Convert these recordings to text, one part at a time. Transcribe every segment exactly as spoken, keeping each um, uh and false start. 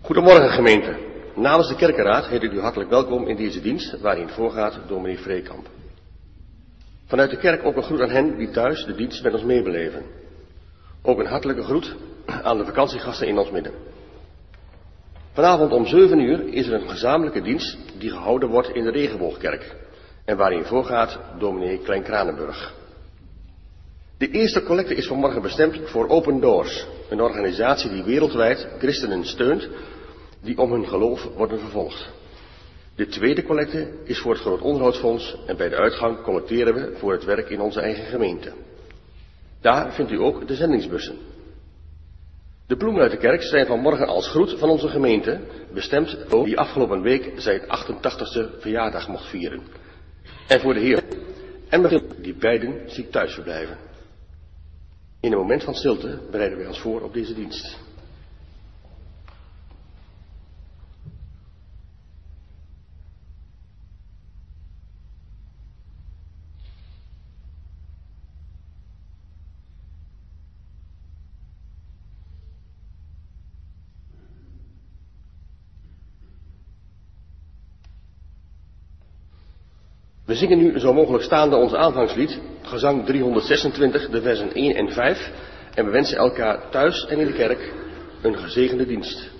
Goedemorgen gemeente. Namens de kerkenraad heet ik u hartelijk welkom in deze dienst waarin voorgaat dominee Vreekamp. Vanuit de kerk ook een groet aan hen die thuis de dienst met ons meebeleven. Ook een hartelijke groet aan de vakantiegasten in ons midden. Vanavond om zeven uur is er een gezamenlijke dienst die gehouden wordt in de Regenboogkerk en waarin voorgaat dominee Klein Kranenburg. De eerste collecte is vanmorgen bestemd voor Open Doors, een organisatie die wereldwijd christenen steunt die om hun geloof worden vervolgd. De tweede collecte is voor het Groot Onderhoudsfonds en bij de uitgang collecteren we voor het werk in onze eigen gemeente. Daar vindt u ook de zendingsbussen. De bloemen uit de kerk zijn vanmorgen als groet van onze gemeente bestemd voor die afgelopen week zijn achtentachtigste verjaardag mocht vieren. En voor de heer en mevrouw die beiden ziek thuis verblijven. In een moment van stilte bereiden wij ons voor op deze dienst. We zingen nu zo mogelijk staande ons aanvangslied, gezang driehonderdzesentwintig, de versen één en vijf, en we wensen elkaar thuis en in de kerk een gezegende dienst.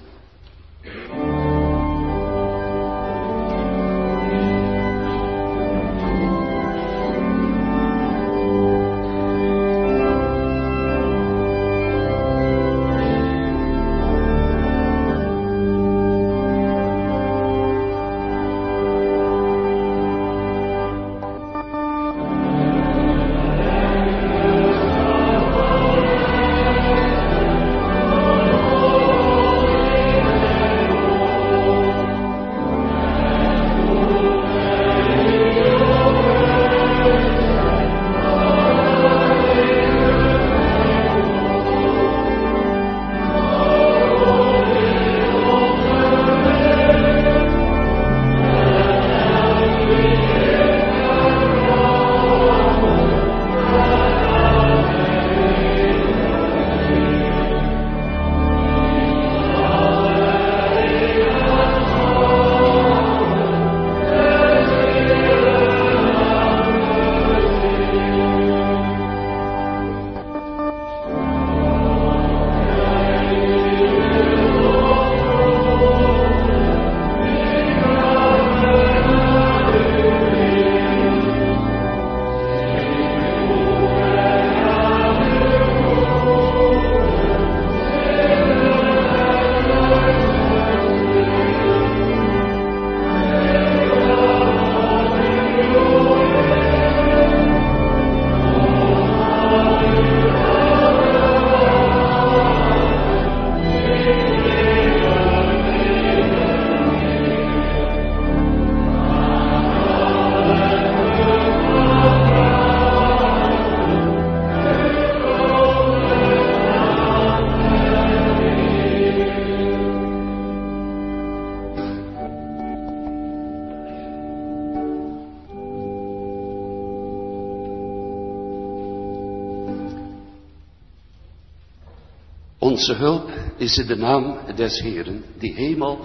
Onze hulp is in de naam des Heeren, die hemel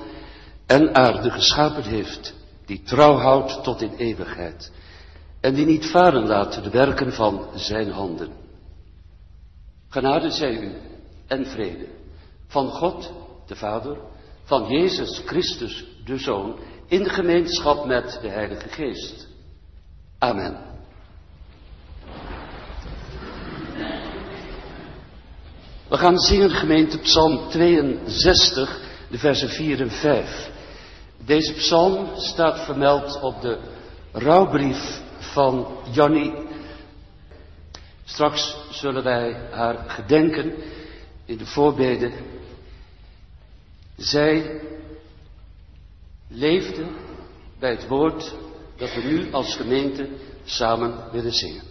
en aarde geschapen heeft, die trouw houdt tot in eeuwigheid en die niet varen laat de werken van zijn handen. Genade zij u en vrede van God, de Vader, van Jezus Christus, de Zoon, in gemeenschap met de Heilige Geest. Amen. We gaan zingen, gemeente, Psalm tweeënzestig, de versen vier en vijf. Deze psalm staat vermeld op de rouwbrief van Jannie. Straks zullen wij haar gedenken in de voorbeden. Zij leefde bij het woord dat we nu als gemeente samen willen zingen.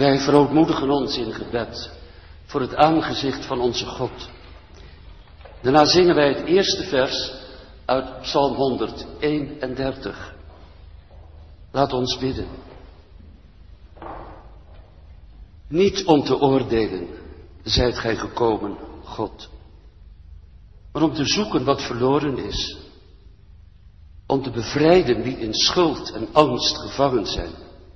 Wij verootmoedigen ons in gebed voor het aangezicht van onze God. Daarna zingen wij het eerste vers uit Psalm honderdeenendertig. Laat ons bidden. Niet om te oordelen zijt gij gekomen, God, maar om te zoeken wat verloren is. Om te bevrijden wie in schuld en angst gevangen zijn.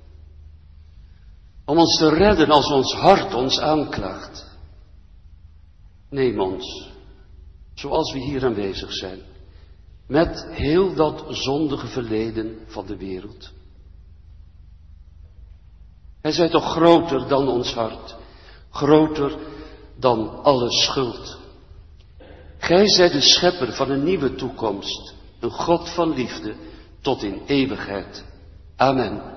Om ons te redden als ons hart ons aanklaagt. Neem ons, zoals we hier aanwezig zijn, met heel dat zondige verleden van de wereld. Hij zij toch groter dan ons hart, groter dan alle schuld. Gij zijt de schepper van een nieuwe toekomst, een God van liefde tot in eeuwigheid. Amen.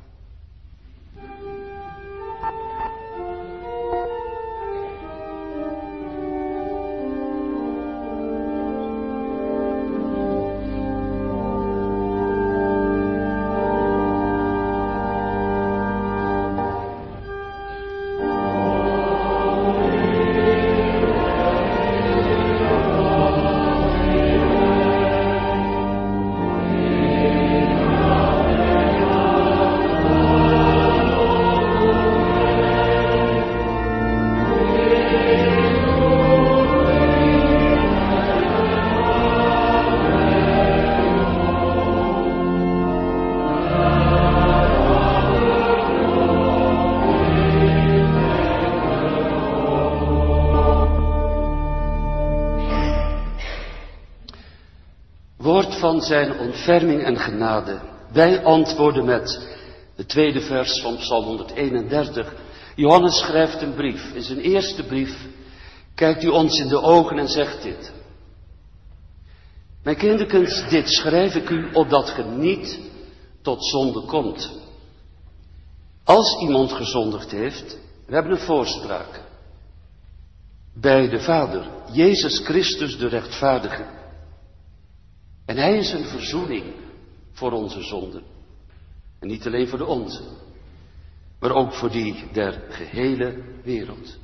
Van zijn ontferming en genade. Wij antwoorden met het tweede vers van Psalm honderdeenendertig. Johannes schrijft een brief. In zijn eerste brief kijkt u ons in de ogen en zegt dit. Mijn kinderkens, dit schrijf ik u opdat ge niet tot zonde komt. Als iemand gezondigd heeft, we hebben een voorspraak bij de Vader, Jezus Christus de rechtvaardige. En hij is een verzoening voor onze zonden. En niet alleen voor de onze, maar ook voor die der gehele wereld.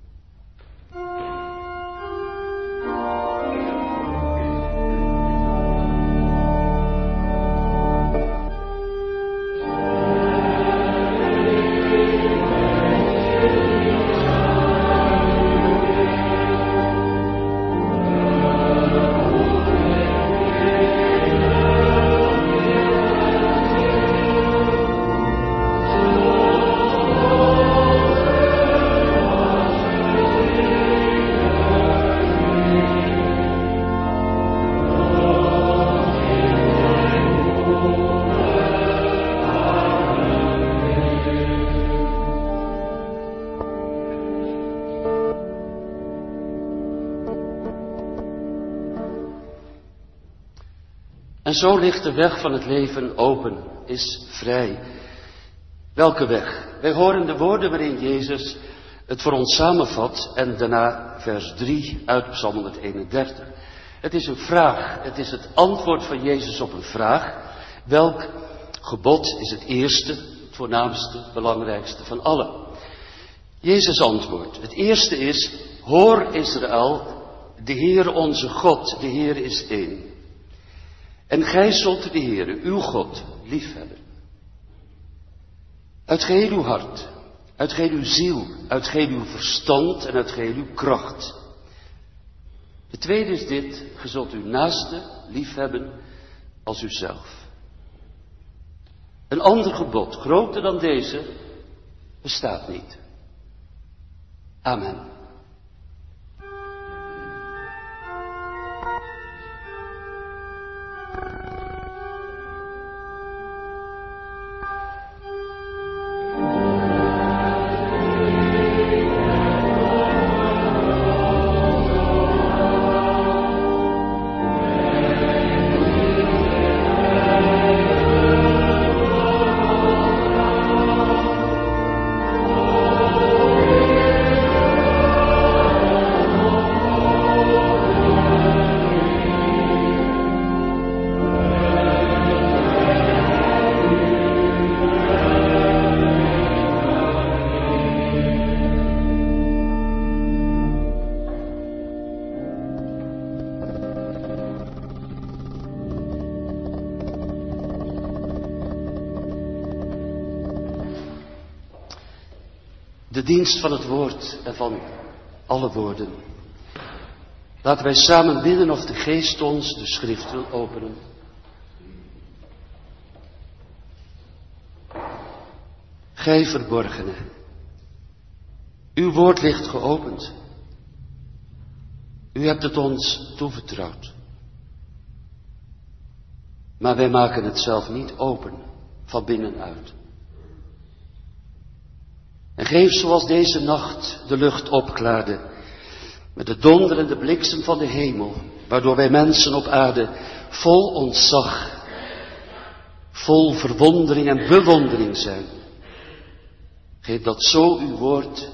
En zo ligt de weg van het leven open, is vrij. Welke weg? Wij horen de woorden waarin Jezus het voor ons samenvat en daarna vers drie uit Psalm honderdeenendertig. Het is een vraag, het is het antwoord van Jezus op een vraag. Welk gebod is het eerste, het voornaamste, belangrijkste van alle? Jezus antwoordt. Het eerste is, hoor Israël, de Heer onze God, de Heer is één. En gij zult de Heere, uw God, liefhebben. Uit geheel uw hart, uit geheel uw ziel, uit geheel uw verstand en uit geheel uw kracht. De tweede is dit, ge zult uw naaste liefhebben als uzelf. Een ander gebod, groter dan deze, bestaat niet. Amen. de dienst van het woord en van alle woorden. Laten wij samen bidden of de Geest ons de schrift wil openen. Gij verborgene, uw woord ligt geopend. U hebt het ons toevertrouwd. Maar wij maken het zelf niet open, van binnenuit. En geef zoals deze nacht de lucht opklaarde, met de donder en de bliksem van de hemel, waardoor wij mensen op aarde vol ontzag, vol verwondering en bewondering zijn. Geef dat zo uw woord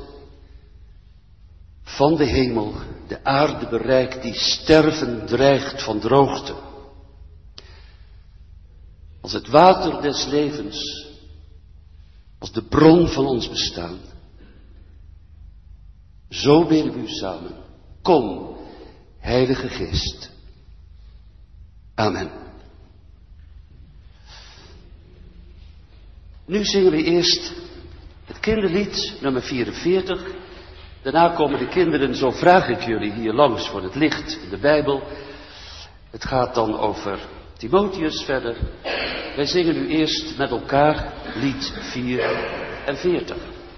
van de hemel de aarde bereikt die sterven dreigt van droogte. Als het water des levens, als de bron van ons bestaan. Zo bidden we u samen. Kom, Heilige Geest. Amen. Nu zingen we eerst het kinderlied nummer vierenveertig. Daarna komen de kinderen, zo vraag ik jullie, hier langs voor het licht in de Bijbel. Het gaat dan over Timotheus verder. Wij zingen nu eerst met elkaar lied vierenveertig.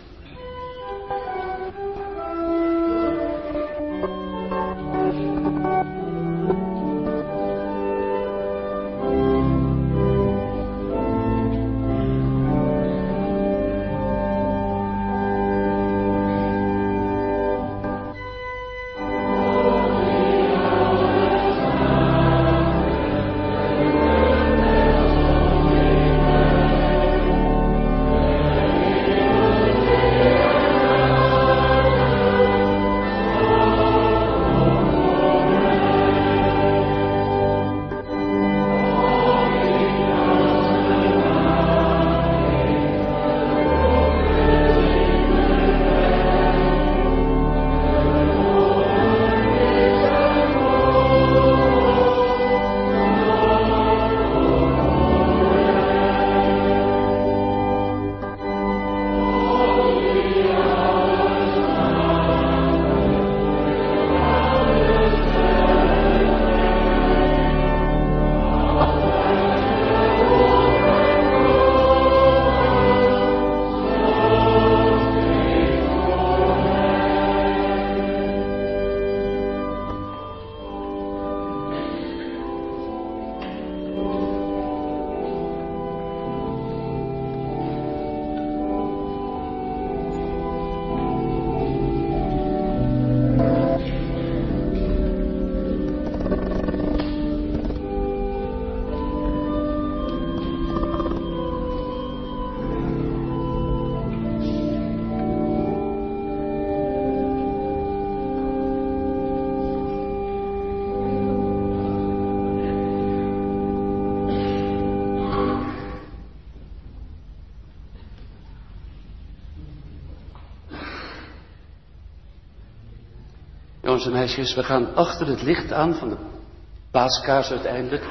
Jongens en meisjes, we gaan achter het licht aan van de paaskaars uiteindelijk.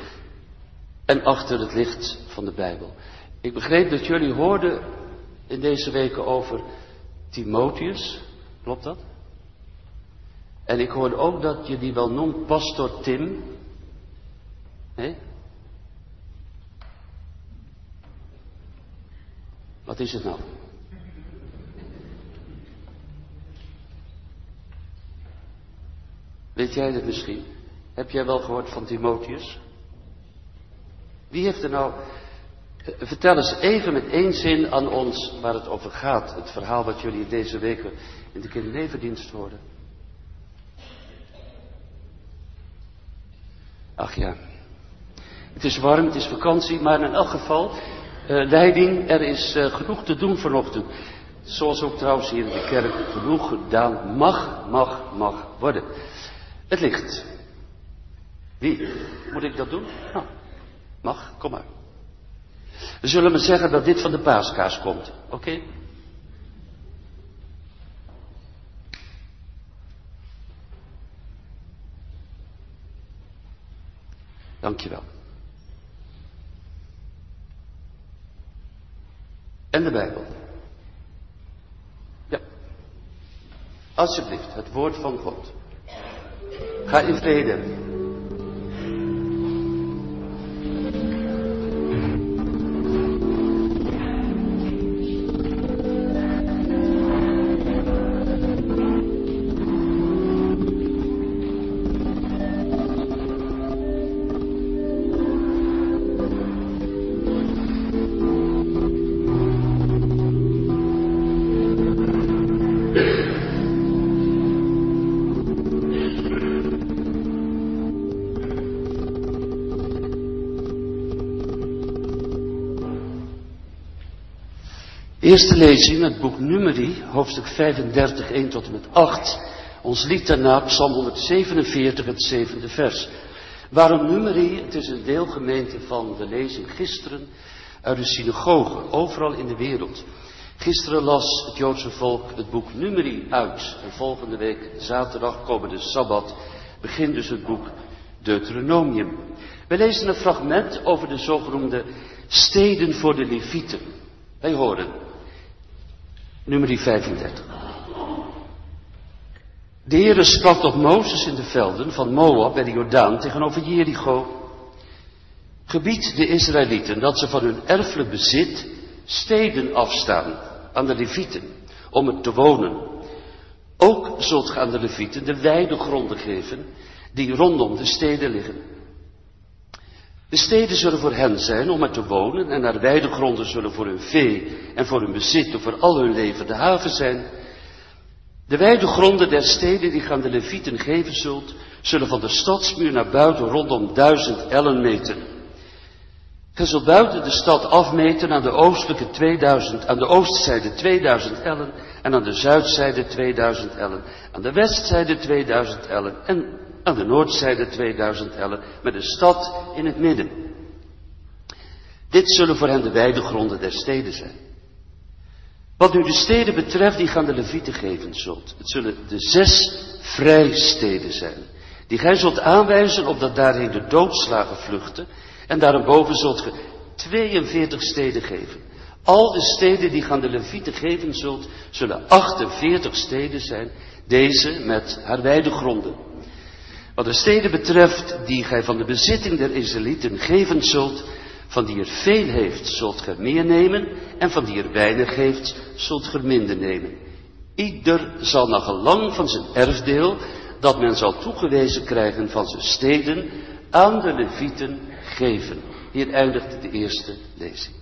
En achter het licht van de Bijbel. Ik begreep dat jullie hoorden in deze weken over Timotheus. Klopt dat? En ik hoorde ook dat je die wel noemt Pastor Tim. Nee? Wat is het nou? Weet jij het misschien? Heb jij wel gehoord van Timotheus? Wie heeft er nou... Vertel eens even met één zin aan ons waar het over gaat. Het verhaal wat jullie deze weken in de kindernevendienst hoorden. Ach ja. Het is warm, het is vakantie, maar in elk geval... Uh, leiding, er is uh, genoeg te doen vanochtend. Zoals ook trouwens hier in de kerk genoeg gedaan mag, mag, mag worden. Het licht. Wie? Moet ik dat doen? Nou, mag, kom maar. We zullen maar zeggen dat dit van de paaskaars komt. Oké? Okay? Dankjewel. En de Bijbel. Alsjeblieft, het woord van God. Ga in vrede. Eerste lezing, het boek Numeri, hoofdstuk vijfendertig, één tot en met acht. Ons lied daarna, Psalm honderdzevenenveertig, het zevende vers. Waarom Numeri? Het is een deelgemeente van de lezing gisteren uit de synagoge, overal in de wereld. Gisteren las het Joodse volk het boek Numeri uit. En volgende week, zaterdag, komende Sabbat, begint dus het boek Deuteronomium. Wij lezen een fragment over de zogenoemde steden voor de Levieten. Wij horen Numeri vijfendertig. De Heere sprak tot Mozes in de velden van Moab bij de Jordaan tegenover Jericho. Gebied de Israëlieten dat ze van hun erfelijk bezit steden afstaan aan de Levieten om het te wonen. Ook zult ge aan de Levieten de weidegronden geven die rondom de steden liggen. De steden zullen voor hen zijn om er te wonen en naar weidegronden zullen voor hun vee en voor hun bezit of voor al hun leven de haven zijn. De weidegronden der steden die ge aan de Levieten geven zult, zullen van de stadsmuur naar buiten rondom duizend ellen meten. Ge zult buiten de stad afmeten aan de oostelijke tweeduizend, aan de oostzijde tweeduizend ellen en aan de zuidzijde tweeduizend ellen, aan de westzijde tweeduizend ellen en aan de noordzijde tweeduizend ellen, met de stad in het midden. Dit zullen voor hen de weidegronden der steden zijn. Wat nu de steden betreft die ge aan de Levieten geven zult. Het zullen de zes vrijsteden zijn, die gij zult aanwijzen opdat daarheen de doodslagen vluchten. En daarboven zult ge tweeënveertig steden geven. Al de steden die ge aan de Levieten geven zult, zullen achtenveertig steden zijn, deze met haar weidegronden. Wat de steden betreft die gij van de bezitting der Israëlieten geven zult, van die er veel heeft, zult ge meer nemen, en van die er weinig heeft, zult ge minder nemen. Ieder zal naar gelang van zijn erfdeel, dat men zal toegewezen krijgen van zijn steden, aan de Levieten geven. Hier eindigt de eerste lezing.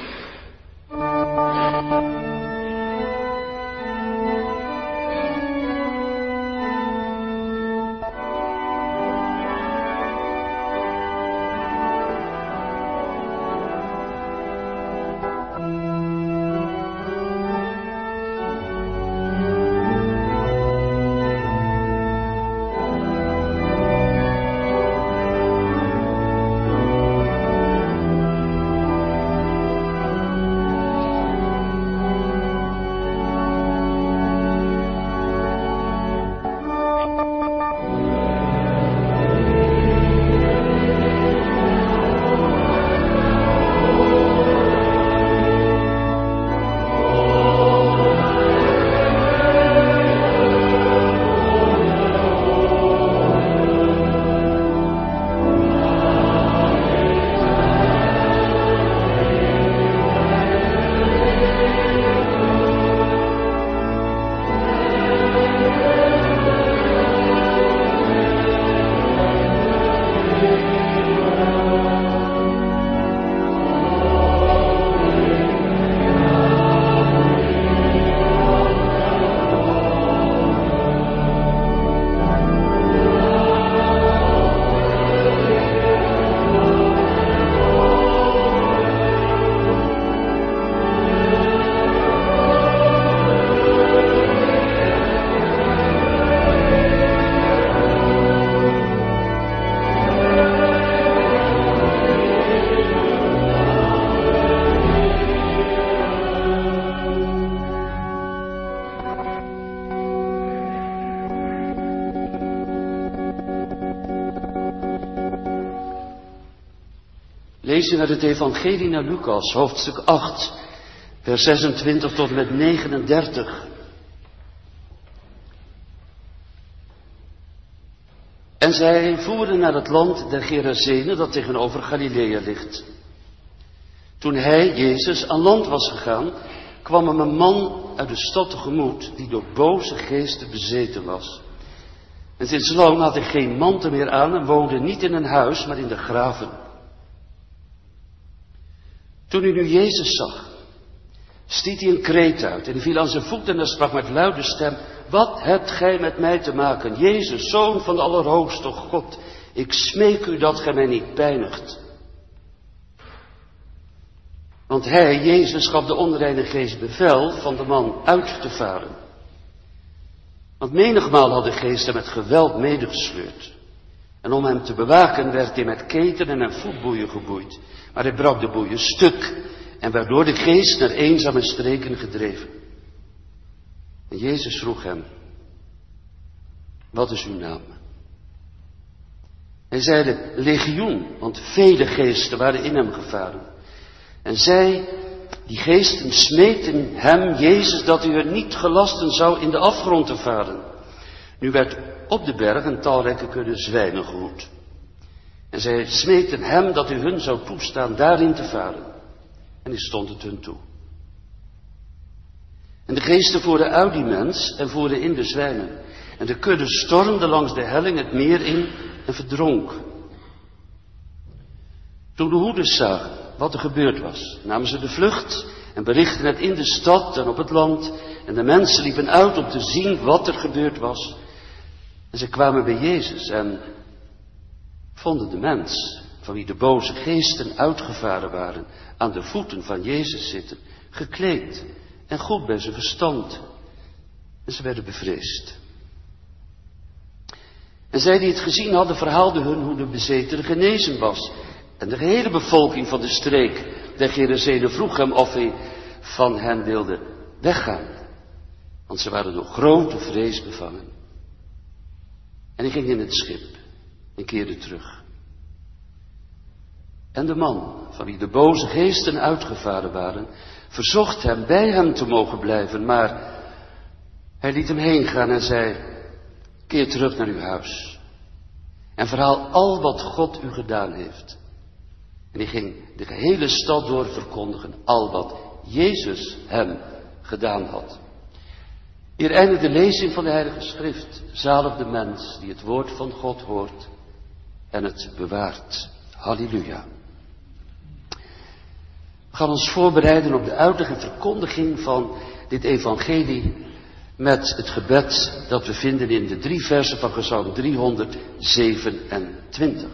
Lezing uit het Evangelie naar Lucas, hoofdstuk acht, vers zesentwintig tot en met negenendertig. En zij voeren naar het land der Gerazenen dat tegenover Galilea ligt. Toen hij, Jezus, aan land was gegaan, kwam hem een man uit de stad tegemoet die door boze geesten bezeten was. En sinds lang had hij geen mantel meer aan en woonde niet in een huis, maar in de graven. Toen hij nu Jezus zag, stiet hij een kreet uit en hij viel aan zijn voeten en sprak met luide stem: wat hebt gij met mij te maken, Jezus, Zoon van de Allerhoogste God? Ik smeek u dat gij mij niet pijnigt. Want hij, Jezus, gaf de onreine geest bevel van de man uit te varen. Want menigmaal had de geest hem met geweld medegesleurd. En om hem te bewaken werd hij met ketenen en voetboeien geboeid. Maar hij brak de boeien stuk en werd door de geest naar eenzame streken gedreven. En Jezus vroeg hem: wat is uw naam? Hij zeide: legioen, want vele geesten waren in hem gevaren. En zij, die geesten, smeten hem, Jezus, dat u er niet gelasten zou in de afgrond te varen. Nu werd op de berg een talrijke kudde zwijnen gehoed. En zij smeten hem dat u hun zou toestaan daarin te varen. En hij stond het hun toe. En de geesten voerden uit die mens en voerden in de zwijnen. En de kudde stormde langs de helling het meer in en verdronk. Toen de hoeders zagen wat er gebeurd was, namen ze de vlucht en berichtten het in de stad en op het land. En de mensen liepen uit om te zien wat er gebeurd was. En ze kwamen bij Jezus en vonden de mens, van wie de boze geesten uitgevaren waren, aan de voeten van Jezus zitten, gekleed en goed bij zijn verstand. En ze werden bevreesd. En zij die het gezien hadden, verhaalden hun hoe de bezetene genezen was. En de gehele bevolking van de streek der Gerazenen vroeg hem of hij van hen wilde weggaan. Want ze waren door grote vrees bevangen. En hij ging in het schip en keerde terug. En de man, van wie de boze geesten uitgevaren waren, verzocht hem bij hem te mogen blijven. Maar hij liet hem heen gaan en zei: keer terug naar uw huis. En verhaal al wat God u gedaan heeft. En hij ging de gehele stad door verkondigen al wat Jezus hem gedaan had. Hier eindigt de lezing van de Heilige Schrift. Zalig de mens die het woord van God hoort en het bewaart. Halleluja. We gaan ons voorbereiden op de uitleg en verkondiging van dit evangelie met het gebed dat we vinden in de drie versen van Psalm driehonderdzevenentwintig.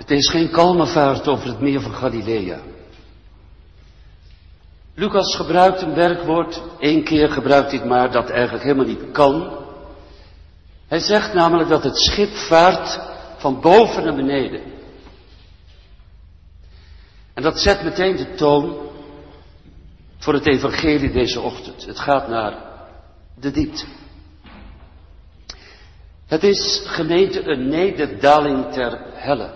Het is geen kalme vaart over het meer van Galilea. Lucas gebruikt een werkwoord, één keer gebruikt hij het maar, dat eigenlijk helemaal niet kan. Hij zegt namelijk dat het schip vaart van boven naar beneden. En dat zet meteen de toon voor het evangelie deze ochtend. Het gaat naar de diepte. Het is, gemeente, een nederdaling ter helle.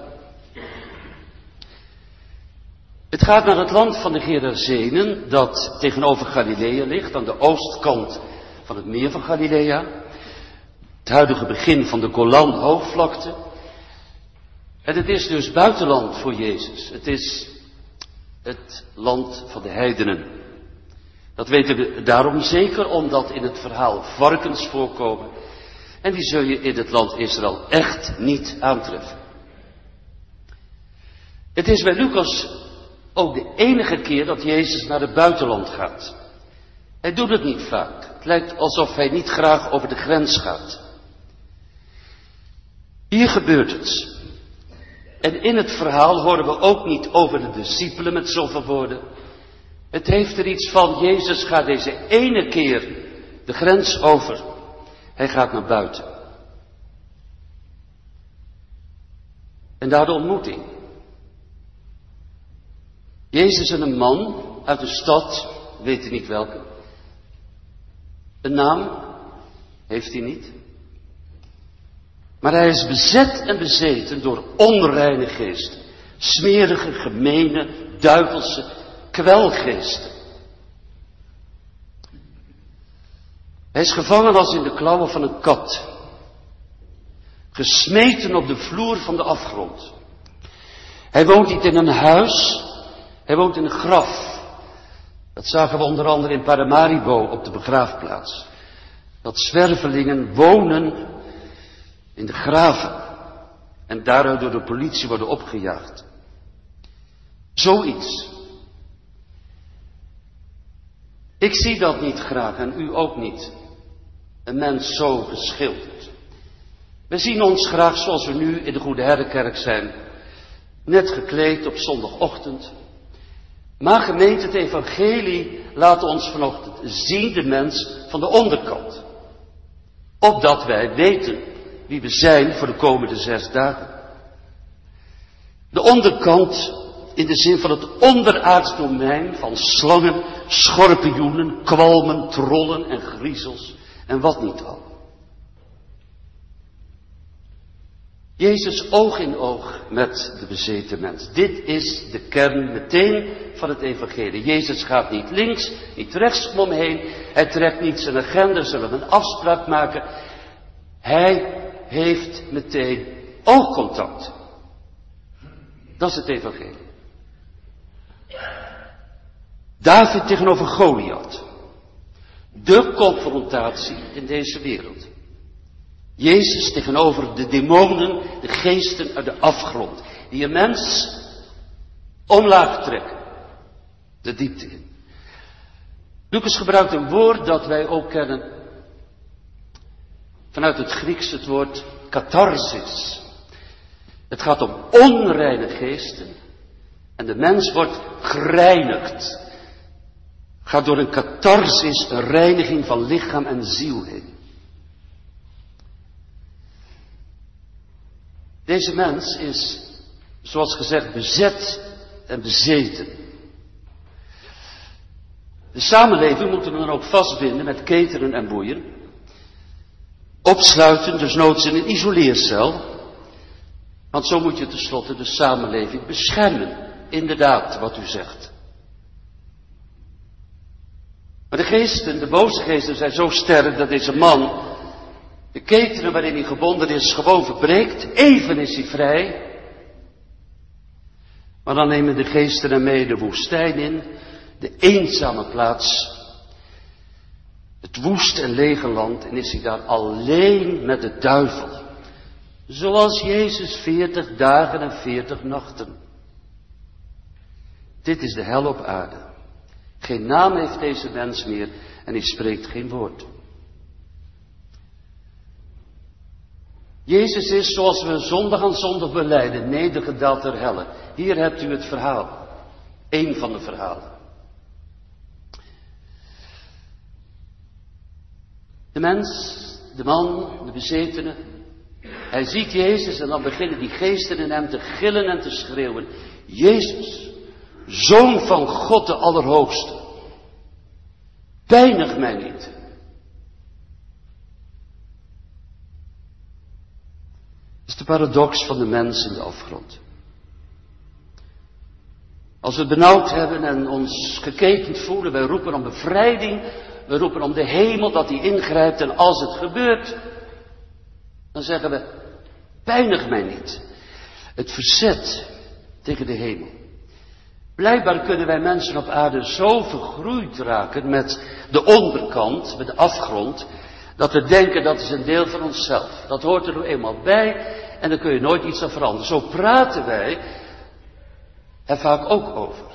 Het gaat naar het land van de Gerazenen, dat tegenover Galilea ligt, aan de oostkant van het meer van Galilea. Het huidige begin van de Golan-hoogvlakte. En het is dus buitenland voor Jezus. Het is het land van de heidenen. Dat weten we daarom zeker, omdat in het verhaal varkens voorkomen. En die zul je in het land Israël echt niet aantreffen. Het is bij Lucas ook de enige keer dat Jezus naar het buitenland gaat. Hij doet het niet vaak. Het lijkt alsof hij niet graag over de grens gaat. Hier gebeurt het. En in het verhaal horen we ook niet over de discipelen met zoveel woorden. Het heeft er iets van, Jezus gaat deze ene keer de grens over. Hij gaat naar buiten. En daar de ontmoeting. Jezus en een man uit een stad, weet hij niet welke. Een naam heeft hij niet. Maar hij is bezet en bezeten door onreine geesten. Smerige, gemene, duivelse kwelgeesten. Hij is gevangen als in de klauwen van een kat. Gesmeten op de vloer van de afgrond. Hij woont niet in een huis. Hij woont in een graf. Dat zagen we onder andere in Paramaribo op de begraafplaats. Dat zwervelingen wonen in de graven. En daaruit door de politie worden opgejaagd. Zoiets. Ik zie dat niet graag en u ook niet. Een mens zo geschilderd. We zien ons graag zoals we nu in de Goede Herdenkerk zijn. Net gekleed op zondagochtend. Maar gemeente, het evangelie laat ons vanochtend zien de mens van de onderkant. Opdat wij weten wie we zijn voor de komende zes dagen. De onderkant in de zin van het onderaards domein van slangen, schorpioenen, kwalmen, trollen en griezels en wat niet al. Jezus oog in oog met de bezeten mens. Dit is de kern meteen van het evangelie. Jezus gaat niet links, niet rechts om hem heen. Hij trekt niet zijn agenda, zullen we een afspraak maken. Hij heeft meteen oogcontact. Dat is het evangelie. David tegenover Goliath. De confrontatie in deze wereld. Jezus tegenover de demonen, de geesten uit de afgrond. Die een mens omlaag trekken. De diepte in. Lucas gebruikt een woord dat wij ook kennen. Vanuit het Grieks het woord catharsis. Het gaat om onreine geesten. En de mens wordt gereinigd. Gaat door een catharsis, een reiniging van lichaam en ziel heen. Deze mens is, zoals gezegd, bezet en bezeten. De samenleving moeten we dan ook vastbinden met ketenen en boeien. Opsluiten, dus noods in een isoleercel. Want zo moet je tenslotte de samenleving beschermen. Inderdaad, wat u zegt. Maar de geesten, de boze geesten zijn zo sterk dat deze man de ketenen waarin hij gebonden is gewoon verbreekt. Even is hij vrij. Maar dan nemen de geesten hem mee de woestijn in. De eenzame plaats. Het woest en lege land. En is hij daar alleen met de duivel. Zoals Jezus veertig dagen en veertig nachten. Dit is de hel op aarde. Geen naam heeft deze mens meer. En hij spreekt geen woord. Jezus is, zoals we zondag aan zondag belijden, nedergedaald ter helle. Hier hebt u het verhaal. Eén van de verhalen. De mens, de man, de bezetene. Hij ziet Jezus en dan beginnen die geesten in hem te gillen en te schreeuwen. Jezus, Zoon van God de Allerhoogste. Pijnig mij niet. Dat is de paradox van de mens in de afgrond. Als we het benauwd hebben en ons geketend voelen, wij roepen om bevrijding, we roepen om de hemel dat die ingrijpt en als het gebeurt, dan zeggen we, pijnig mij niet. Het verzet tegen de hemel. Blijkbaar kunnen wij mensen op aarde zo vergroeid raken met de onderkant, met de afgrond, dat we denken dat is een deel van onszelf. Dat hoort er nou eenmaal bij en daar kun je nooit iets aan veranderen. Zo praten wij er vaak ook over.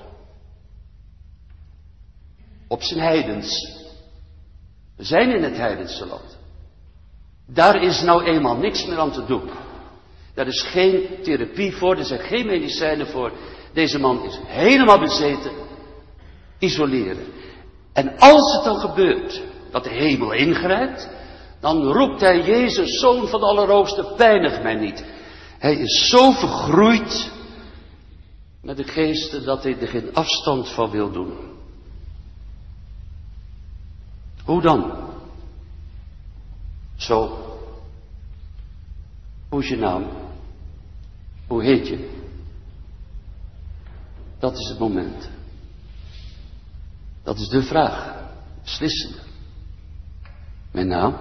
Op zijn heidens. We zijn in het heidense land. Daar is nou eenmaal niks meer aan te doen. Daar is geen therapie voor, er zijn geen medicijnen voor. Deze man is helemaal bezeten. Isoleren. En als het dan gebeurt dat de hemel ingrijpt, dan roept hij Jezus, Zoon van de Allerhoogste, pijnig mij niet. Hij is zo vergroeid met de geesten dat hij er geen afstand van wil doen. Hoe dan? Zo. Hoe is je naam? Hoe heet je? Dat is het moment. Dat is de vraag. Beslissende. Mijn naam?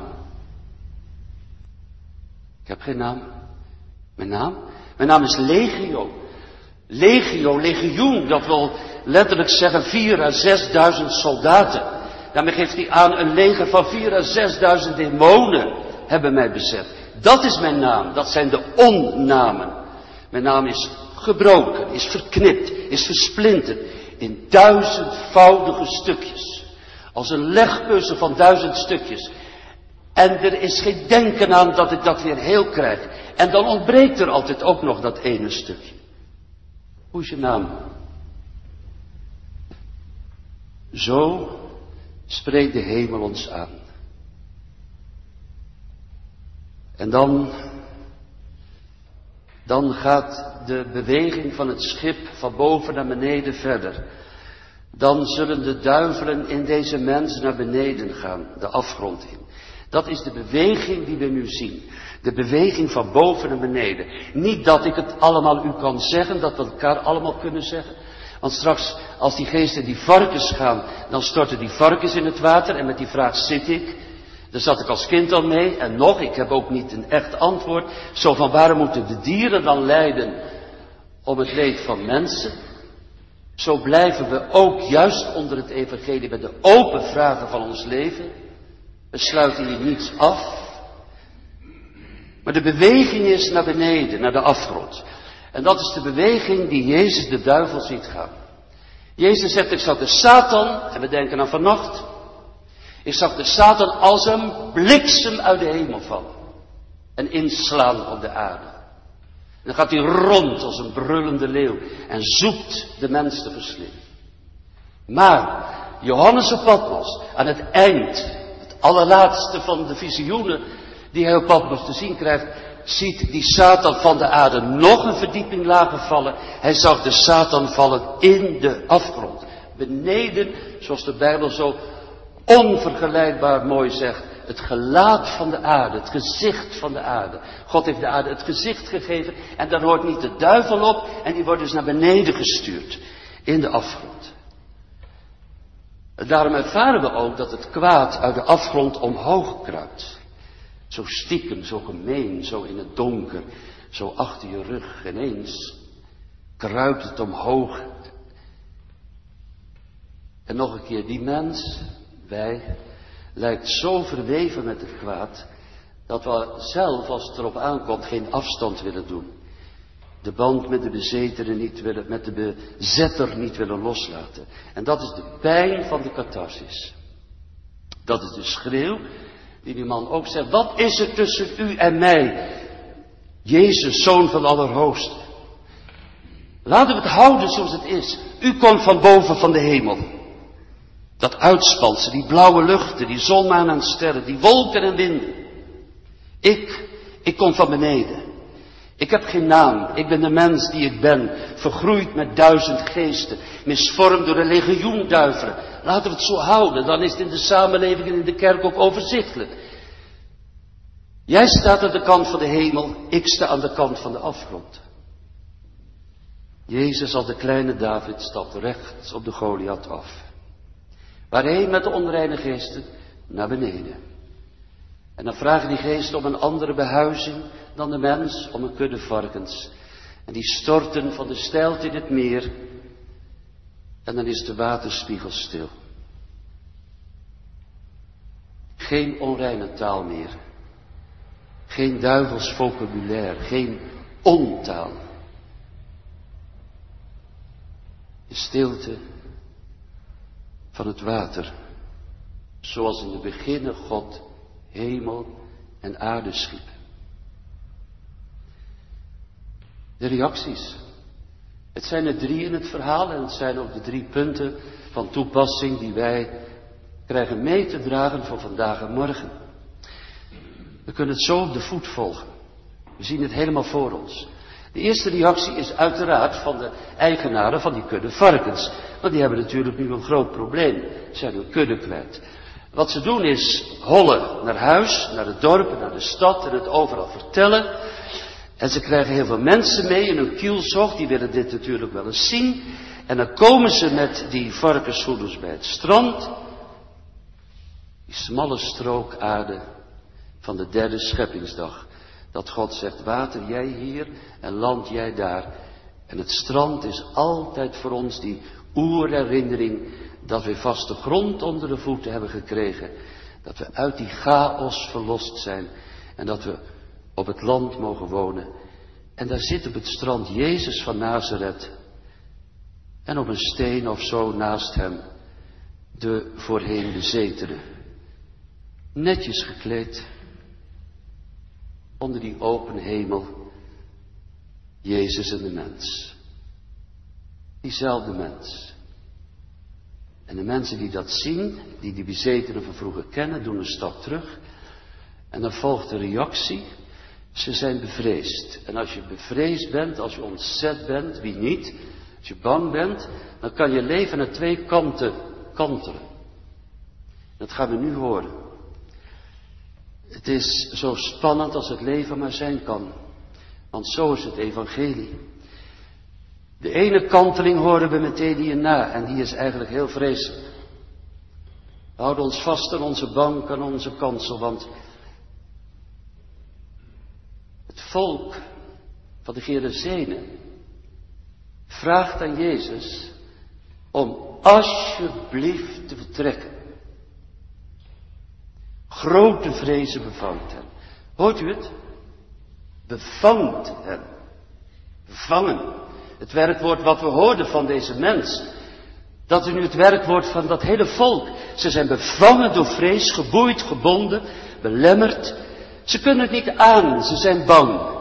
Ik heb geen naam. Mijn naam? Mijn naam is Legio. Legio, legioen, dat wil letterlijk zeggen vier à zesduizend soldaten. Daarmee geeft hij aan, een leger van vier à zesduizend demonen hebben mij bezet. Dat is mijn naam, dat zijn de onnamen. Mijn naam is gebroken, is verknipt, is versplinterd in duizendvoudige stukjes. Als een legpuzzel van duizend stukjes. En er is geen denken aan dat ik dat weer heel krijg. En dan ontbreekt er altijd ook nog dat ene stukje. Hoe is je naam? Zo spreekt de hemel ons aan. En dan, dan gaat de beweging van het schip van boven naar beneden verder. Dan zullen de duivelen in deze mens naar beneden gaan, de afgrond in. Dat is de beweging die we nu zien. De beweging van boven naar beneden. Niet dat ik het allemaal u kan zeggen, dat we elkaar allemaal kunnen zeggen. Want straks, als die geesten die varkens gaan, dan storten die varkens in het water. En met die vraag zit ik. Daar zat ik als kind al mee. En nog, ik heb ook niet een echt antwoord. Zo van, waarom moeten de dieren dan lijden om het leed van mensen? Zo blijven we ook juist onder het evangelie met de open vragen van ons leven. We sluiten hier niets af. Maar de beweging is naar beneden, naar de afgrond. En dat is de beweging die Jezus de duivel ziet gaan. Jezus zegt, ik zag de Satan, en we denken aan vannacht. Ik zag de Satan als een bliksem uit de hemel vallen. En inslaan op de aarde. En dan gaat hij rond als een brullende leeuw. En zoekt de mens te verslinden. Maar Johannes op Patmos, aan het eind, het allerlaatste van de visioenen die hij op Patmos te zien krijgt, ziet die Satan van de aarde nog een verdieping lager vallen. Hij zag de Satan vallen in de afgrond. Beneden, zoals de Bijbel zo onvergelijkbaar mooi zegt, het gelaat van de aarde, het gezicht van de aarde. God heeft de aarde het gezicht gegeven en daar hoort niet de duivel op en die wordt dus naar beneden gestuurd in de afgrond. En daarom ervaren we ook dat het kwaad uit de afgrond omhoog kruipt. Zo stiekem, zo gemeen, zo in het donker, zo achter je rug. Ineens kruipt het omhoog. En nog een keer, die mens, wij, lijkt zo verweven met het kwaad, dat we zelf, als het erop aankomt, geen afstand willen doen. De band met de bezetene niet willen, met de bezetter niet willen loslaten. En dat is de pijn van de catharsis. Dat is de schreeuw die die man ook zegt, wat is er tussen u en mij? Jezus, Zoon van Allerhoogste. Laten we het houden zoals het is. U komt van boven van de hemel. Dat uitspansel, die blauwe luchten, die zon, maan en sterren, die wolken en winden. Ik, ik kom van beneden. Ik heb geen naam, ik ben de mens die ik ben, vergroeid met duizend geesten, misvormd door een legioen duivelen. Laten we het zo houden, dan is het in de samenleving en in de kerk ook overzichtelijk. Jij staat aan de kant van de hemel, ik sta aan de kant van de afgrond. Jezus als de kleine David stapt rechts op de Goliath af. Waarheen met de onreine geesten? Naar beneden. En dan vragen die geesten om een andere behuizing dan de mens, om een kudde varkens. En die storten van de steilte in het meer. En dan is de waterspiegel stil. Geen onreine taal meer. Geen duivels vocabulaire. Geen ontaal. De stilte van het water. Zoals in de beginnen God hemel en aarde schiep. De reacties. Het zijn er drie in het verhaal en het zijn ook de drie punten van toepassing die wij krijgen mee te dragen voor vandaag en morgen. We kunnen het zo op de voet volgen. We zien het helemaal voor ons. De eerste reactie is uiteraard van de eigenaren van die kudde varkens. Want die hebben natuurlijk nu een groot probleem. Ze zijn hun kudde kwijt. Wat ze doen is hollen naar huis, naar het dorp, naar de stad en het overal vertellen. En ze krijgen heel veel mensen mee in hun kielzog, die willen dit natuurlijk wel eens zien. En dan komen ze met die varkenshoeders bij het strand. Die smalle strook aarde van de derde scheppingsdag. Dat God zegt, water jij hier en land jij daar. En het strand is altijd voor ons die oerherinnering dat we vaste grond onder de voeten hebben gekregen. Dat we uit die chaos verlost zijn. En dat we op het land mogen wonen. En daar zit op het strand Jezus van Nazareth. En op een steen of zo naast hem de voorheen bezetene. Netjes gekleed. Onder die open hemel. Jezus en de mens. Diezelfde mens. En de mensen die dat zien, die die bezetenen van vroeger kennen, doen een stap terug. En dan volgt de reactie. Ze zijn bevreesd. En als je bevreesd bent, als je ontzet bent, wie niet? Als je bang bent, dan kan je leven naar twee kanten kantelen. Dat gaan we nu horen. Het is zo spannend als het leven maar zijn kan. Want zo is het evangelie. De ene kanteling horen we meteen hierna en die is eigenlijk heel vreselijk. We houden ons vast aan onze bank, aan onze kansel, want het volk van de Gerezenen vraagt aan Jezus om alsjeblieft te vertrekken. Grote vrezen bevangt hem. Hoort u het? Bevangt hem. Bevangen. Het werkwoord wat we hoorden van deze mens. Dat is nu het werkwoord van dat hele volk. Ze zijn bevangen door vrees, geboeid, gebonden, belemmerd. Ze kunnen het niet aan, ze zijn bang.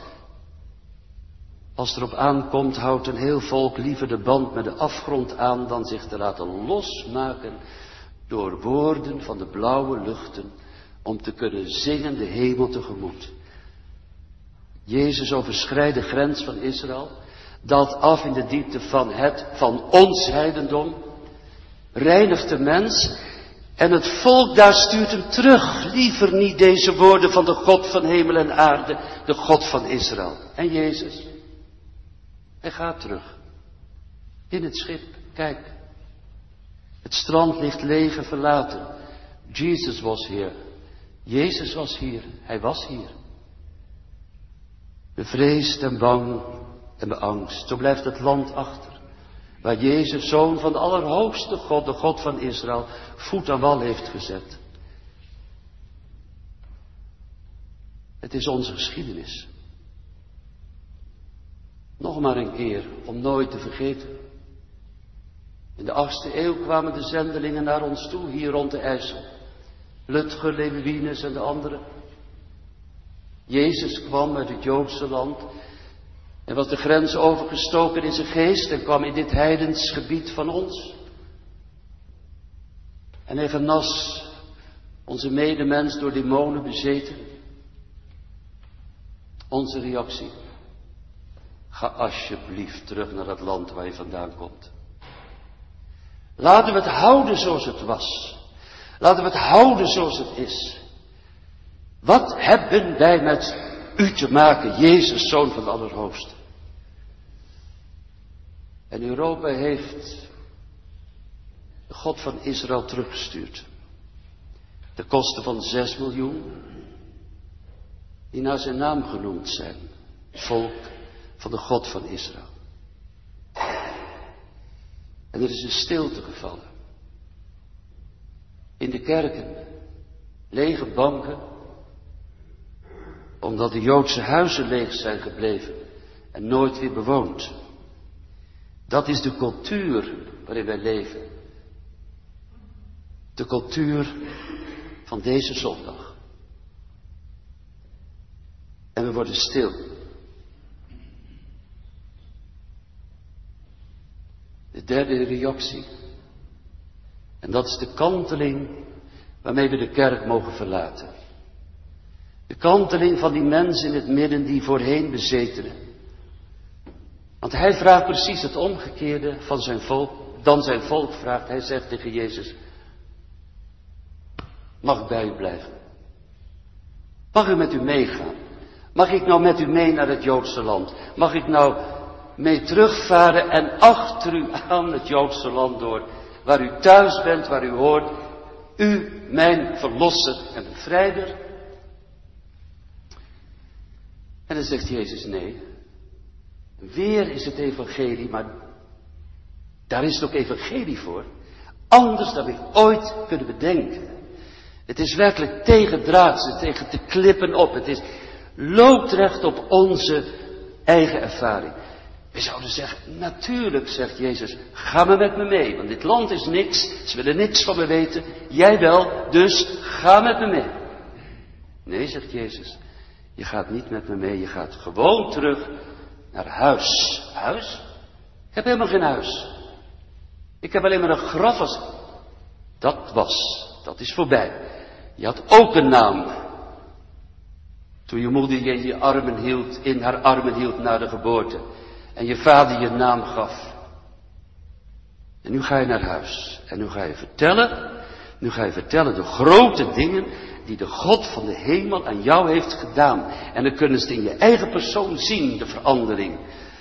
Als het erop aankomt, houdt een heel volk liever de band met de afgrond aan dan zich te laten losmaken door woorden van de blauwe luchten om te kunnen zingen de hemel tegemoet. Jezus overschrijdt de grens van Israël, daalt af in de diepte van het, van ons heidendom, reinigt de mens en het volk daar stuurt hem terug. Liever niet deze woorden van de God van hemel en aarde, de God van Israël. En Jezus, hij gaat terug. In het schip, kijk. Het strand ligt leeg en verlaten. Jesus was hier. Jezus was hier. Hij was hier. Bevreesd en bang en beangst. Zo blijft het land achter. Waar Jezus, Zoon van de Allerhoogste God, de God van Israël, voet aan wal heeft gezet. Het is onze geschiedenis. Nog maar een keer, om nooit te vergeten. In de achtste eeuw kwamen de zendelingen naar ons toe, hier rond de IJssel. Lutger, Lebuinus en de anderen. Jezus kwam uit het Joodse land en was de grens overgestoken in zijn geest en kwam in dit heidens gebied van ons. En hij genas onze medemens door demonen bezeten. Onze reactie: ga alsjeblieft terug naar het land waar je vandaan komt. Laten we het houden zoals het was. Laten we het houden zoals het is. Wat hebben wij met u te maken, Jezus, Zoon van de Allerhoogste? En Europa heeft de God van Israël teruggestuurd. De kosten van zes miljoen, die naar zijn naam genoemd zijn. Volk van de God van Israël. En er is een stilte gevallen. In de kerken, lege banken, omdat de Joodse huizen leeg zijn gebleven en nooit weer bewoond. Dat is de cultuur waarin wij leven. De cultuur van deze zondag. En we worden stil. De derde reactie. En dat is de kanteling waarmee we de kerk mogen verlaten. De kanteling van die mensen in het midden die voorheen bezetenen. Want hij vraagt precies het omgekeerde van zijn volk, dan zijn volk vraagt. Hij zegt tegen Jezus: mag ik bij u blijven? Mag ik met u meegaan? Mag ik nou met u mee naar het Joodse land? Mag ik nou mee terugvaren en achter u aan het Joodse land door, waar u thuis bent, waar u hoort, u, mijn verlosser en bevrijder? En dan zegt Jezus nee. Weer is het evangelie, maar daar is het ook evangelie voor. Anders dan we ooit kunnen bedenken. Het is werkelijk tegendraads, tegen de klippen op. Het is loodrecht op onze eigen ervaring. We zouden zeggen, natuurlijk, zegt Jezus, ga maar met me mee. Want dit land is niks, ze willen niks van me weten. Jij wel, dus ga met me mee. Nee, zegt Jezus, je gaat niet met me mee, je gaat gewoon terug naar huis. Huis? Ik heb helemaal geen huis. Ik heb alleen maar een graf als... Dat was, dat is voorbij. Je had ook een naam. Toen je moeder je in je armen hield, in haar armen hield na de geboorte. En je vader je naam gaf. En nu ga je naar huis. En nu ga je vertellen, nu ga je vertellen de grote dingen die de God van de hemel aan jou heeft gedaan. En dan kunnen ze het in je eigen persoon zien, de verandering.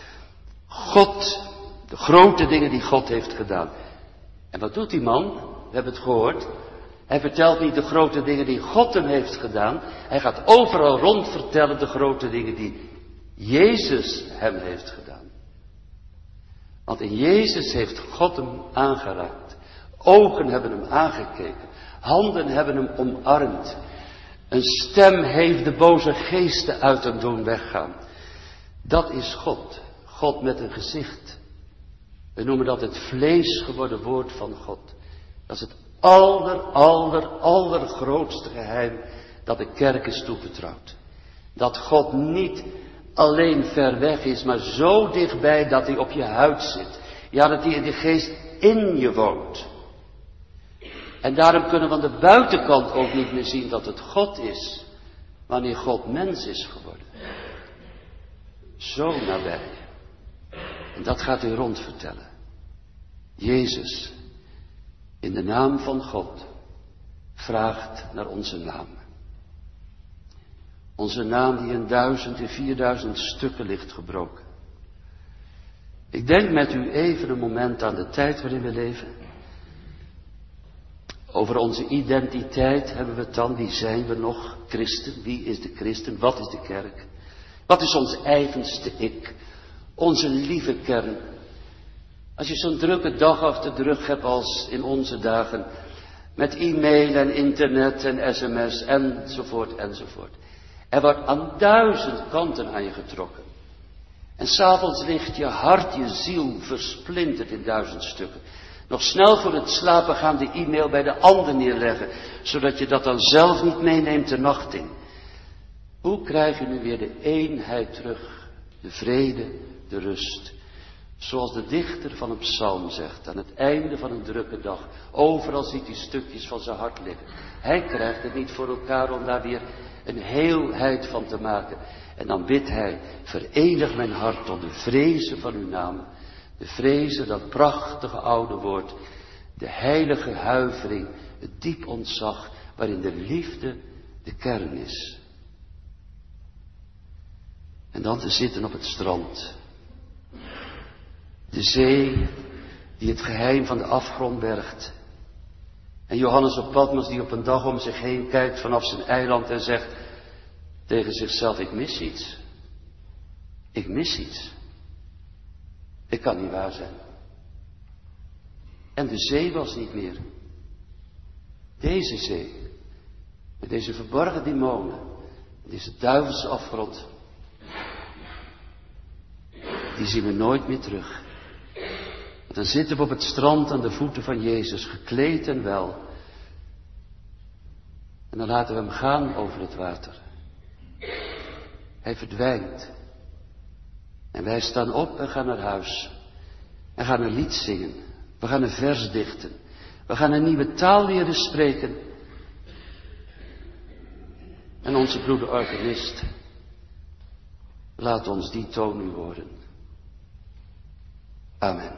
God, de grote dingen die God heeft gedaan. En wat doet die man? We hebben het gehoord. Hij vertelt niet de grote dingen die God hem heeft gedaan. Hij gaat overal rond vertellen de grote dingen die Jezus hem heeft gedaan. Want in Jezus heeft God hem aangeraakt. Ogen hebben hem aangekeken. Handen hebben hem omarmd. Een stem heeft de boze geesten uit hem doen weggaan. Dat is God. God met een gezicht. We noemen dat het vlees geworden woord van God. Dat is het aller, aller, allergrootste geheim dat de kerk is toevertrouwd. Dat God niet alleen ver weg is, maar zo dichtbij dat hij op je huid zit. Ja, dat hij in de geest in je woont. En daarom kunnen we aan de buitenkant ook niet meer zien dat het God is, wanneer God mens is geworden. Zo nabij. En dat gaat hij rond vertellen. Jezus, in de naam van God, vraagt naar onze naam. Onze naam die in duizend en vierduizend stukken ligt gebroken. Ik denk met u even een moment aan de tijd waarin we leven. Over onze identiteit hebben we het dan. Wie zijn we nog? Christen. Wie is de christen? Wat is de kerk? Wat is ons eigenste ik? Onze lieve kern. Als je zo'n drukke dag achter de rug hebt als in onze dagen. Met e-mail en internet en sms enzovoort enzovoort. Er wordt aan duizend kanten aan je getrokken. En s'avonds ligt je hart, je ziel versplinterd in duizend stukken. Nog snel voor het slapen gaan de e-mail bij de ander neerleggen. Zodat je dat dan zelf niet meeneemt de nacht in. Hoe krijg je nu weer de eenheid terug, de vrede, de rust? Zoals de dichter van een psalm zegt, aan het einde van een drukke dag. Overal ziet hij stukjes van zijn hart liggen. Hij krijgt het niet voor elkaar om daar weer een heelheid van te maken. En dan bidt hij, verenig mijn hart tot de vrezen van uw naam. De vrezen, dat prachtige oude woord. De heilige huivering, het diep ontzag, waarin de liefde de kern is. En dan te zitten op het strand. De zee die het geheim van de afgrond bergt. En Johannes op Patmos die op een dag om zich heen kijkt vanaf zijn eiland en zegt tegen zichzelf, ik mis iets. Ik mis iets. Het kan niet waar zijn. En de zee was niet meer. Deze zee, met deze verborgen demonen, deze duivelse afgrond, die zien we nooit meer terug. Dan zitten we op het strand aan de voeten van Jezus, gekleed en wel. En dan laten we hem gaan over het water. Hij verdwijnt. En wij staan op en gaan naar huis. En gaan een lied zingen. We gaan een vers dichten. We gaan een nieuwe taal leren spreken. En onze broeder organist, laat ons die toon nu horen. Amen.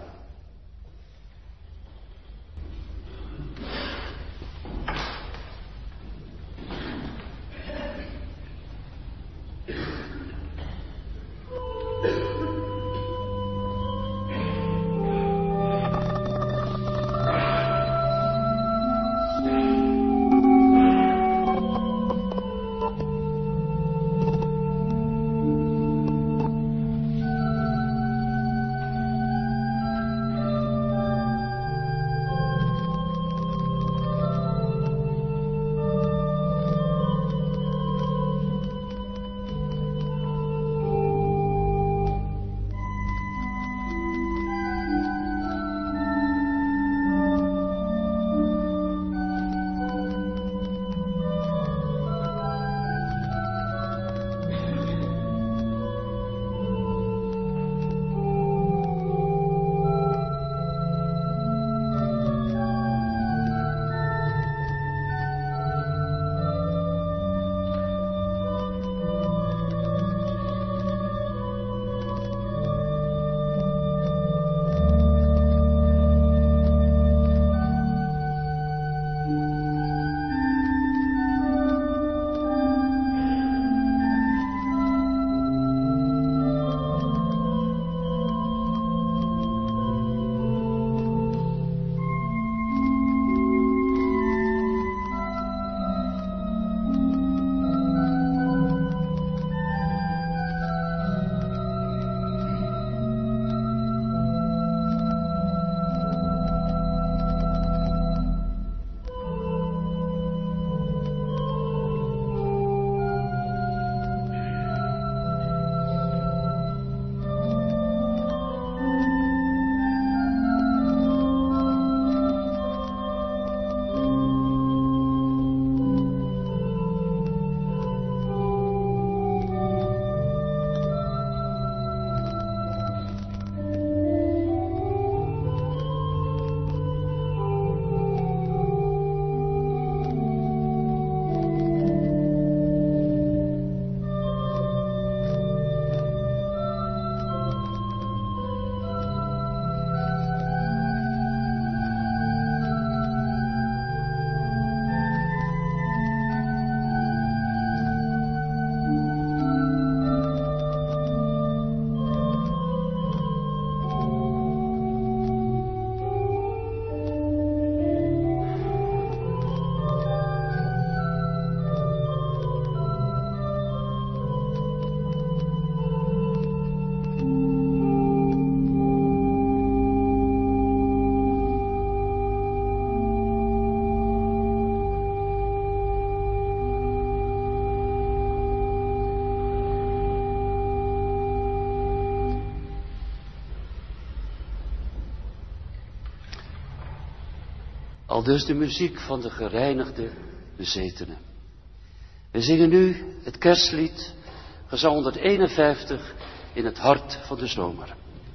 Aldus de muziek van de gereinigde bezetenen. We zingen nu het kerstlied, gezang honderdeenenvijftig, in het hart van de zomer.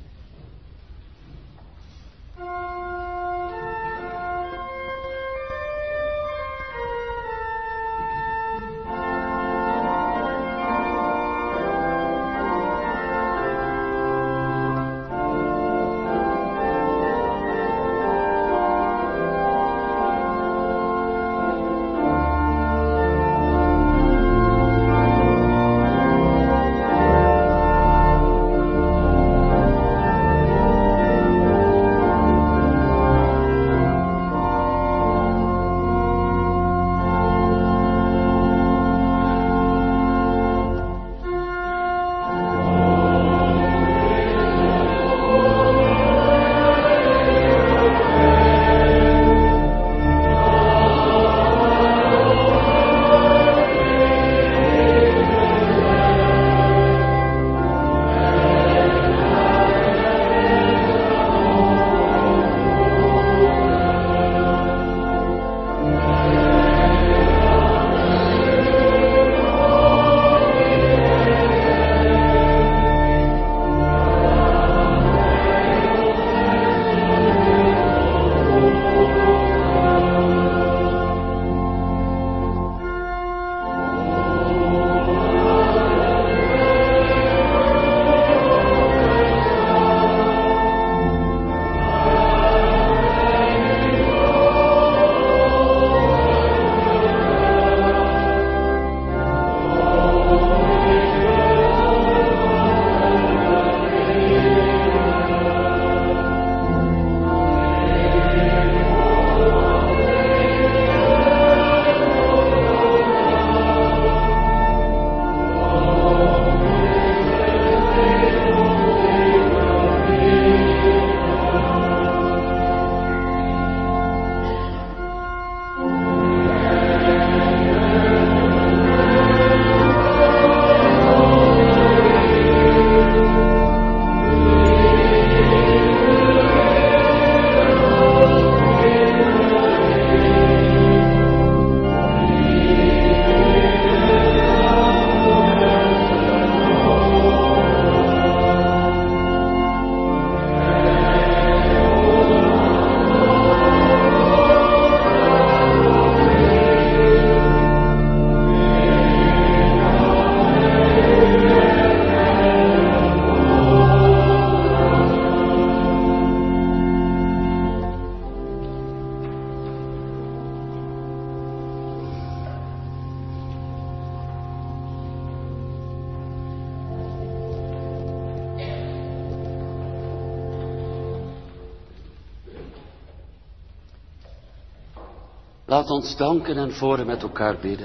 Laat ons danken en voor en met elkaar bidden.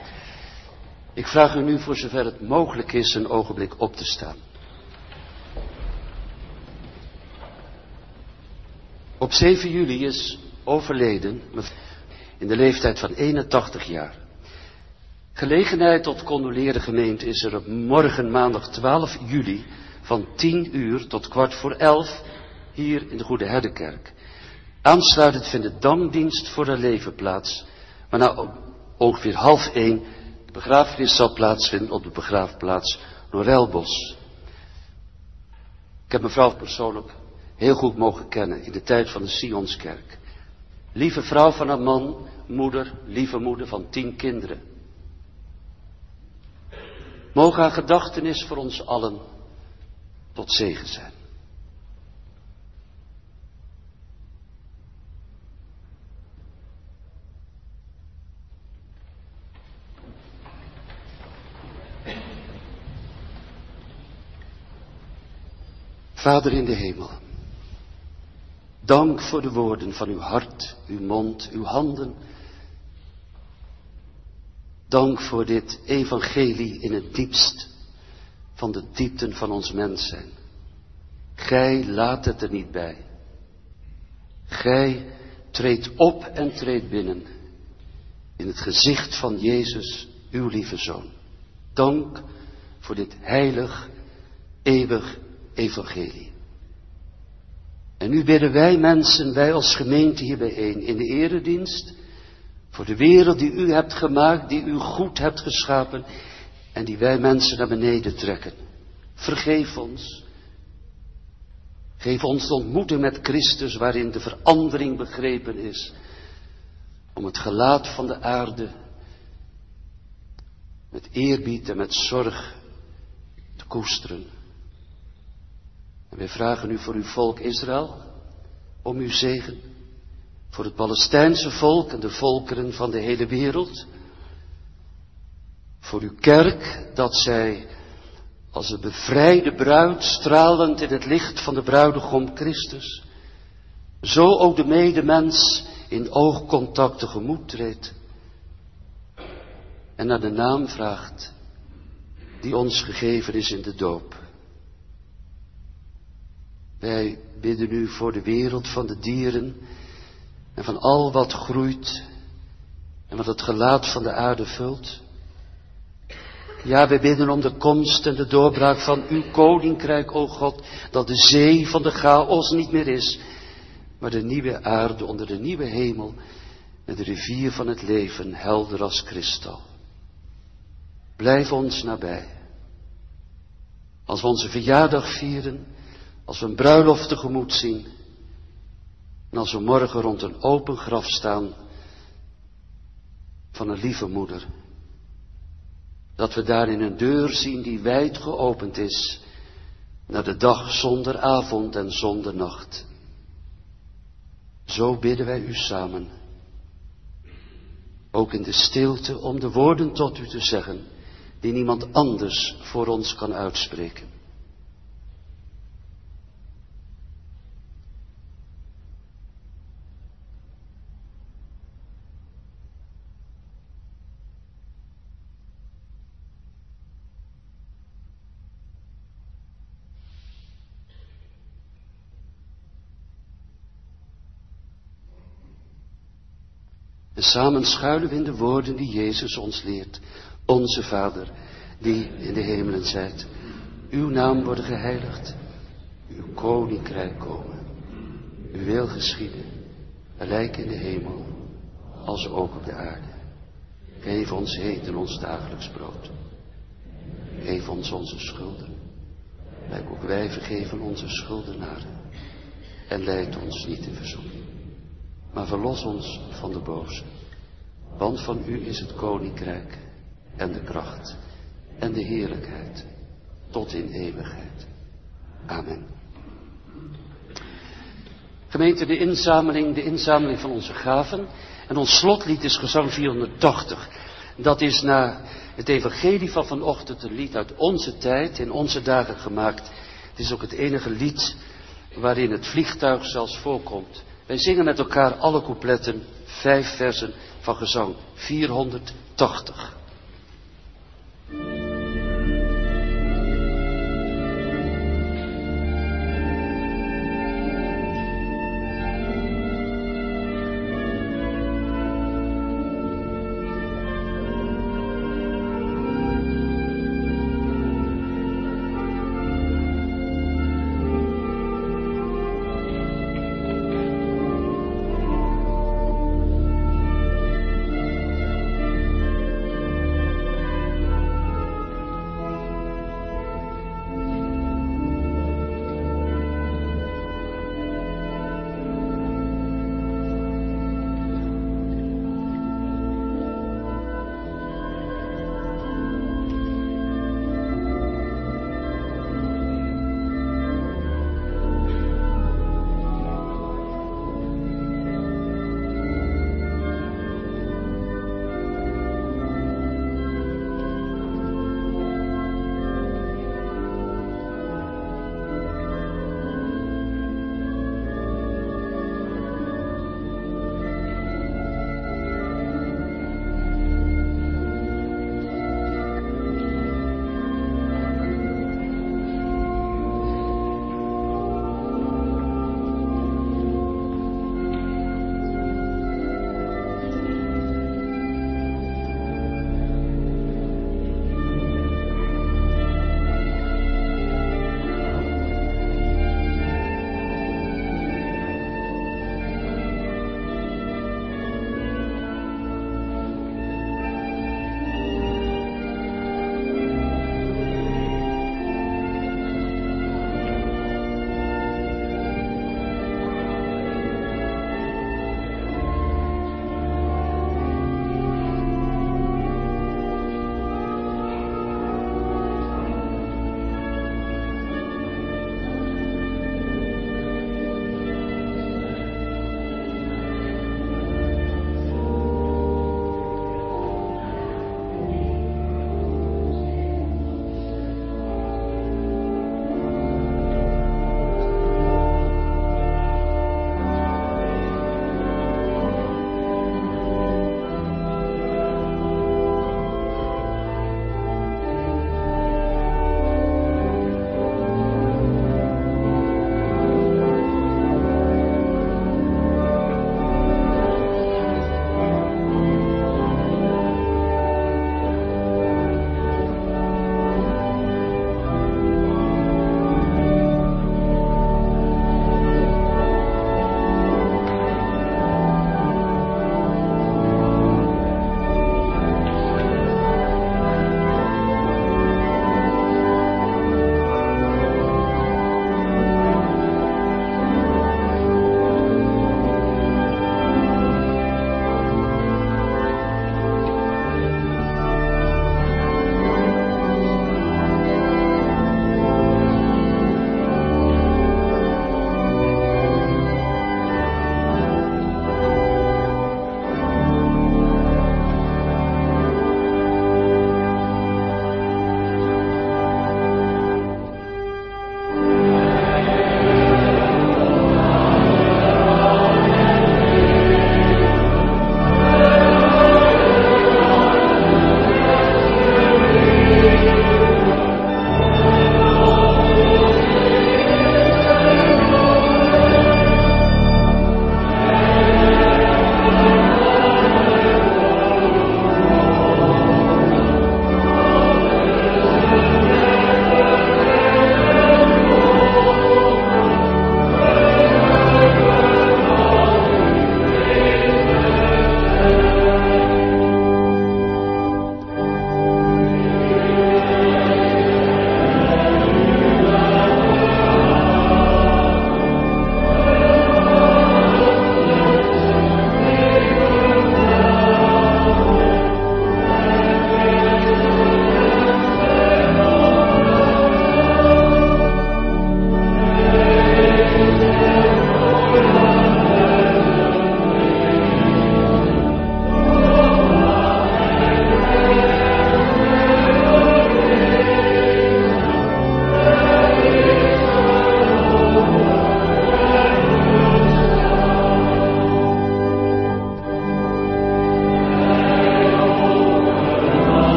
Ik vraag u nu voor zover het mogelijk is een ogenblik op te staan. Op zeven juli is overleden in de leeftijd van eenentachtig jaar. Gelegenheid tot condoleren gemeente is er op morgen maandag twaalf juli van tien uur tot kwart voor elf hier in de Goede Herdenkerk. Aansluitend vindt de dankdienst voor haar leven plaats, waarna ongeveer half één de begrafenis zal plaatsvinden op de begraafplaats Norelbos. Ik heb mevrouw persoonlijk heel goed mogen kennen in de tijd van de Sionskerk. Lieve vrouw van haar man, moeder, lieve moeder van tien kinderen. Mogen haar gedachtenis voor ons allen tot zegen zijn. Vader in de hemel, dank voor de woorden van uw hart, uw mond, uw handen. Dank voor dit evangelie in het diepst van de diepten van ons mens zijn. Gij laat het er niet bij. Gij treedt op en treedt binnen in het gezicht van Jezus, uw lieve Zoon. Dank voor dit heilig, eeuwig evangelie. En nu bidden wij mensen, wij als gemeente hier bijeen, in de eredienst, Voor de wereld die u hebt gemaakt, die u goed hebt geschapen en die wij mensen naar beneden trekken. Vergeef ons. Geef ons de ontmoeting met Christus waarin de verandering begrepen is. Om het gelaat van de aarde met eerbied en met zorg te koesteren. En wij vragen u voor uw volk Israël om uw zegen. Voor het Palestijnse volk en de volkeren van de hele wereld. Voor uw kerk, dat zij als een bevrijde bruid stralend in het licht van de bruidegom Christus, zo ook de medemens in oogcontact tegemoet treedt. En naar de naam vraagt die ons gegeven is in de doop. Wij bidden u voor de wereld van de dieren en van al wat groeit en wat het gelaat van de aarde vult. Ja, wij bidden om de komst en de doorbraak van uw koninkrijk, o God, dat de zee van de chaos niet meer is, maar de nieuwe aarde onder de nieuwe hemel en de rivier van het leven helder als kristal. Blijf ons nabij. Als we onze verjaardag vieren, als we een bruiloft tegemoet zien, en als we morgen rond een open graf staan van een lieve moeder, dat we daarin een deur zien die wijd geopend is naar de dag zonder avond en zonder nacht. Zo bidden wij u samen, ook in de stilte, om de woorden tot u te zeggen die niemand anders voor ons kan uitspreken. En samen schuilen we in de woorden die Jezus ons leert. Onze Vader, die in de hemelen zijt. Uw naam worden geheiligd. Uw koninkrijk komen. Uw wil geschieden. Gelijk in de hemel, als ook op de aarde. Geef ons heden ons dagelijks brood. Geef ons onze schulden. Gelijk ook wij vergeven onze schuldenaren. En leid ons niet in verzoeking. Maar verlos ons van de boze. Want van u is het koninkrijk en de kracht en de heerlijkheid tot in eeuwigheid. Amen. Gemeente, de inzameling, de inzameling van onze gaven. En ons slotlied is gezang vierhonderdtachtig. Dat is na het evangelie van vanochtend een lied uit onze tijd, in onze dagen gemaakt. Het is ook het enige lied waarin het vliegtuig zelfs voorkomt. Wij zingen met elkaar alle coupletten, vijf versen van gezang vierhonderdtachtig.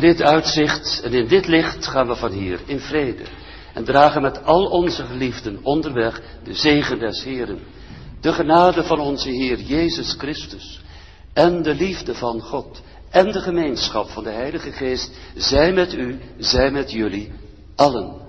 dit uitzicht en in dit licht gaan we van hier in vrede. En dragen met al onze geliefden onderweg de zegen des Heeren. De genade van onze Heer Jezus Christus. En de liefde van God. En de gemeenschap van de Heilige Geest. Zij met u, zij met jullie allen.